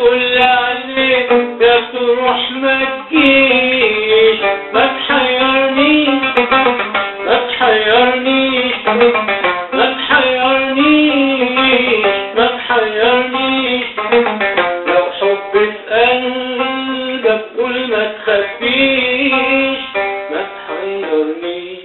تقول عليك يا تروح ما تجيش، ما تحيرنيش ما تحيرنيش ما تحيرنيش ما تحيرنيش، لو حب في قلبك قول ما تخبيش، ما تحيرنيش.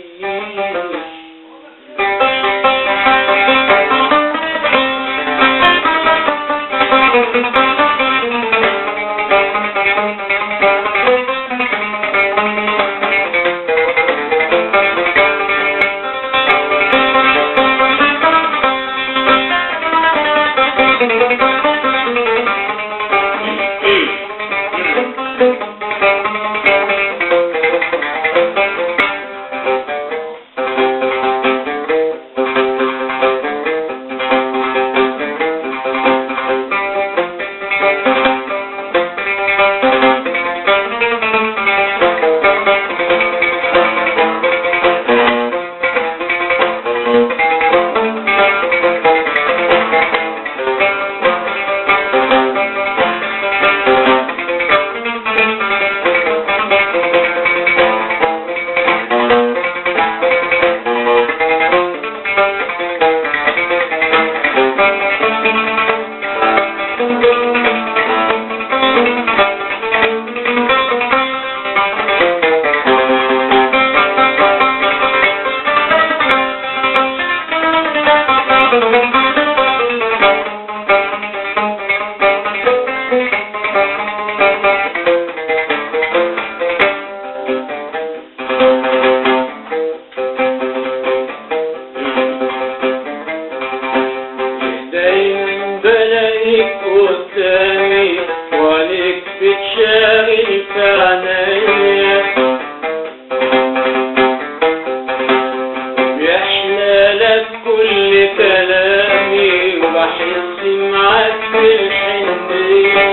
قدامي وعليك بتشاغل في عنايا، بيحلالك كل كلامي وبحس معاك بالحنية،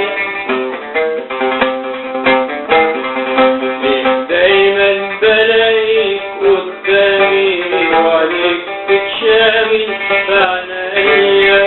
دايما بلاقيك قدامي وعليك بتشاغل في عنايا،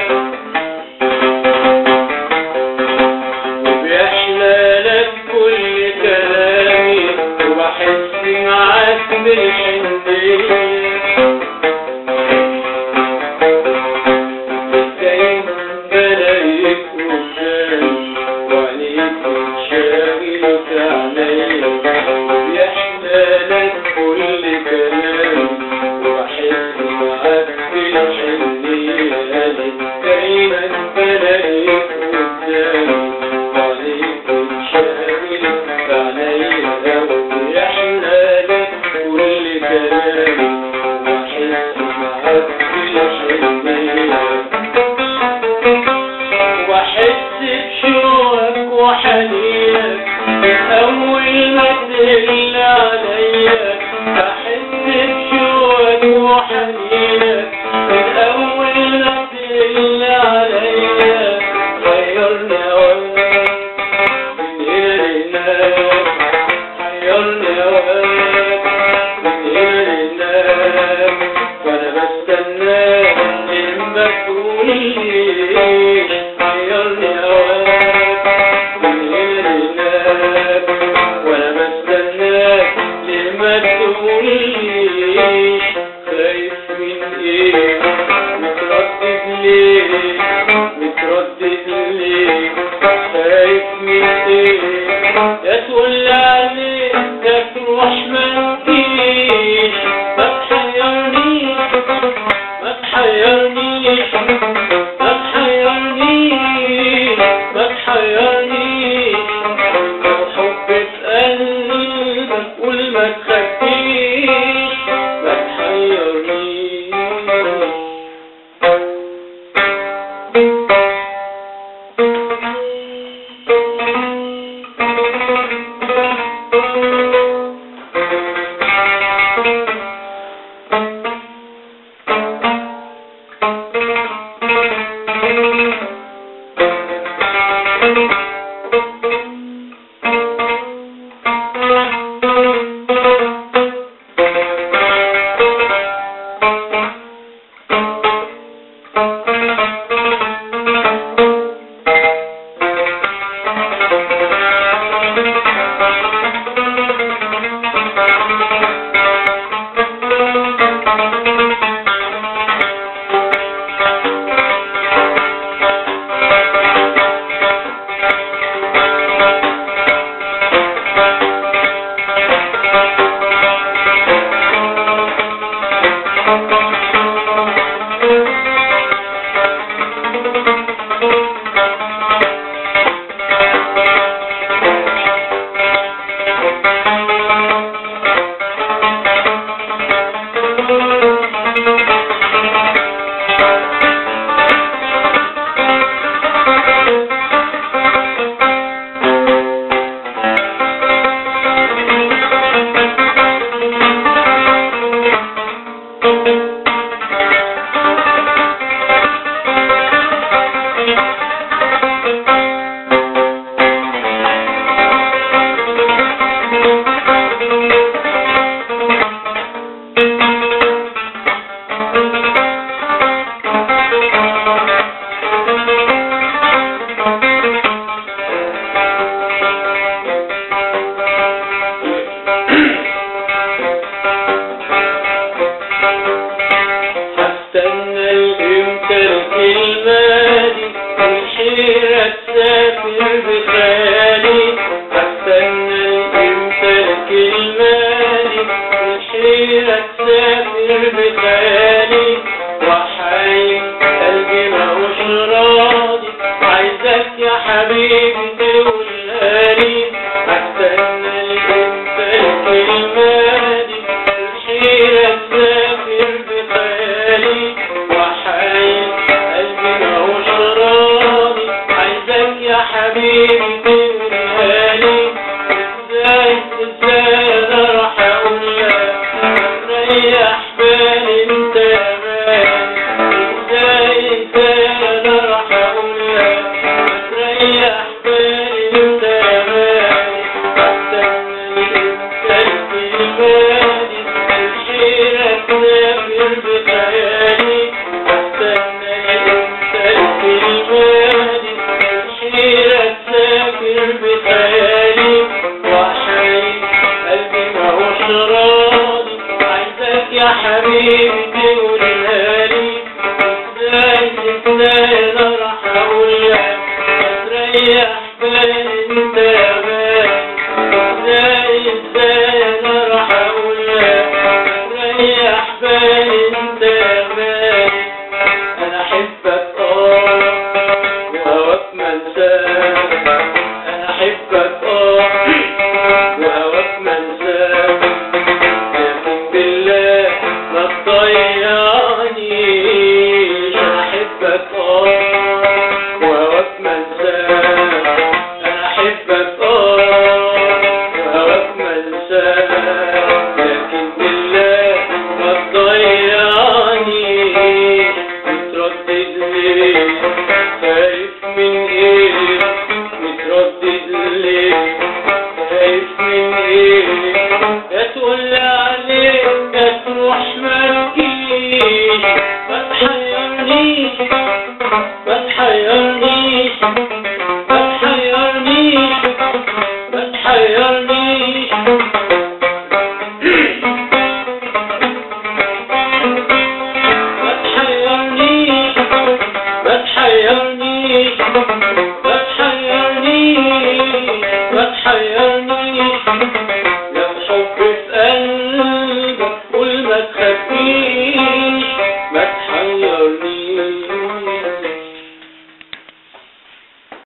واحس بشوقك وحنينك أول ما تهل عليا، بحس بشوقك وحنينك من أول ما تهل عليا، غيرني هواك من هنا لهناك، حيرني هواك من هنا لهناك، وأنا بستناك لما تقوليش، حيرني هواك من هنا لهناك، وأنا بستناك لما تقوليش، خايف من إيه متردد ليه متردد ليه، خايف من إيه يا تقول عليك يا تروح ما تجيش، ما تحيرنيش ما تحيرنيش ما تحيرنيش ما تحيرنيش، لو حب في قلبك قول ما تخبيش، ما تحيرنيش. حبيبي تقولها لي، هستنى انت الكلمة دي، الحيرة تسافر بخيالي، وحايل قلبي ماهوش راضي، عايزك يا حبيبي تقولها لي. ازاي انا راح اقولها، ريح بالي انت يا مالي، ازاي انا راح اقولها، ريح بالي انت يا مالي، هستنى انت الكلمة دي، الحيرة تسافر بخيالي، هستنى انت الكلمة دي، الحيرة تسافر بخيالي، وحايل قلبي ماهوش راضي، عايزك يا حبيبي تقولها لي. ازاي انا راح اقولها، هتريح بالي انت يا مالي، ازاي انا راح اقولها، هتريح بالي انت يا مالي. انا احبك وهواك منساك، انا احبك وهواك منساك، لكن بالله ما تضيعنيش. انا احبك وهواك منساك، انا احبك وهواك منساك، لكن بالله ما تضيعنيش. متردد ليه، خايف من ايه، متردد ليه، خايف من ايه، يا تقولي عليك يا تروح ما تجيش. ما تحيرنيش ما تحيرنيش ما تحيرنيش ما تحيرنيش. ما تحيرنيش ما تحيرنيش ما تحيرنيش ما تحيرنيش.